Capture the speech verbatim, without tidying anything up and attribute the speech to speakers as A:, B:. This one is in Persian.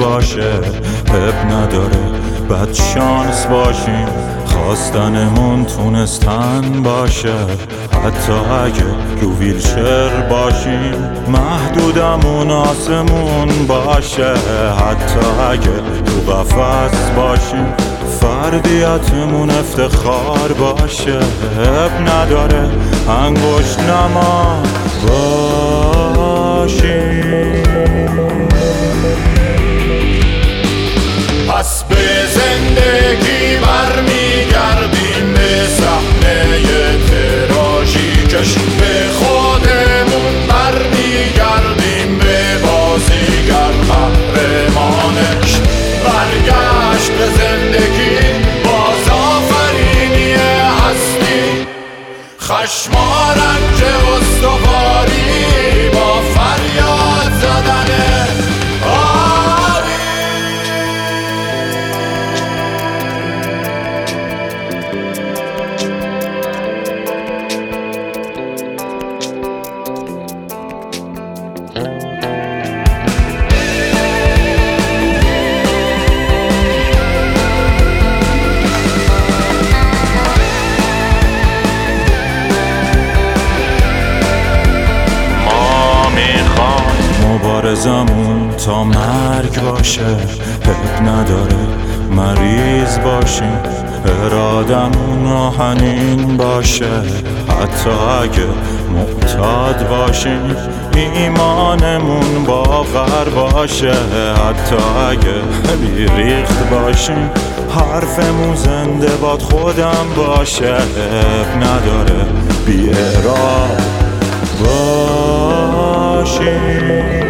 A: باشه، اب نداره بد شانس باشیم، خواستنمون تونستن باشه، حتی اگه رو ویلچر باشیم، محدودمون آسمون باشه، حتی اگه تو قفس باشیم، فردیتمون افتخار باشه، اب نداره انگشت نما باشیم.
B: پس به زندگی برمیگردیم، به صحنه تراژیکش به خودمون برمیگردیم، به بازیگر قهرمانش. برگشت به زندگی، بازآفرینی هستی، خشم و رنج استواری با فریاد زدنه
A: مبارزمون تا مرگ باشه، اب نداره مریض باشیم، ارادمون آهنین باشه، حتی اگه معتاد باشیم، ایمانمون باور باشه، حتی اگه بیریخت باشیم، حرفمون زنده باد خودم باشه، اب نداره بی اراد باشیم.